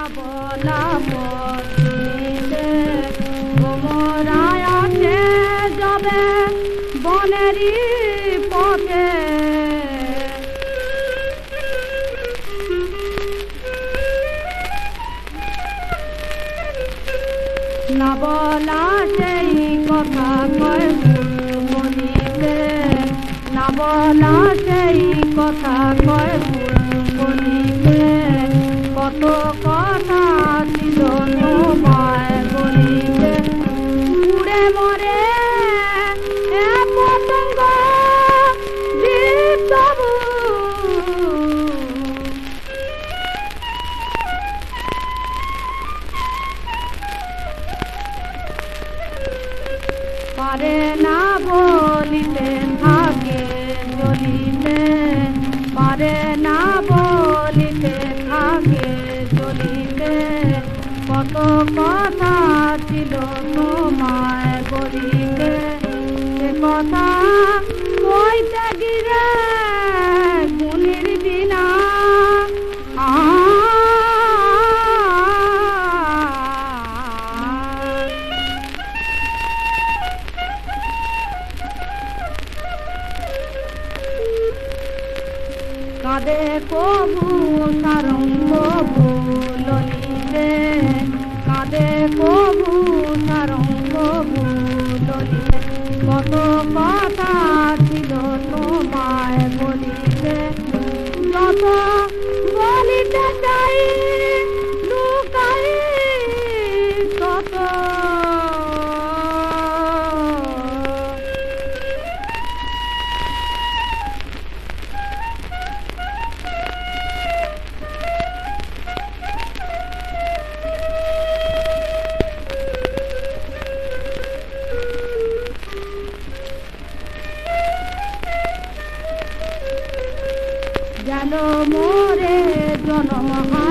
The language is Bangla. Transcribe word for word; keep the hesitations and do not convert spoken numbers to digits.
বলা পথে গোমরায় আসে যাবে বনেরই পথে না বলা সেই কথা কয় মনিতে না বলা সেই কথা কয় মনিতে কত কথা ছিল তোমায় বলিতে উড়ে মরে এ পতঙ্গ তবু পারে না বলিতে থাকে জ্বলিতে পারে না বলিতে থাকে জ্বলিতে কত কথা ছিল তোমায় বলিতে সে কথা কইতে গিরে গুণীর বিনা কাঁদে কবু সারঙ্গ ললিতে কাঁদে কবু সারঙ্গ ললিতে কত কথা ছিল তোমায় বলিতে যত বলিতে চাই লুকাই কত গেল মোরে জনম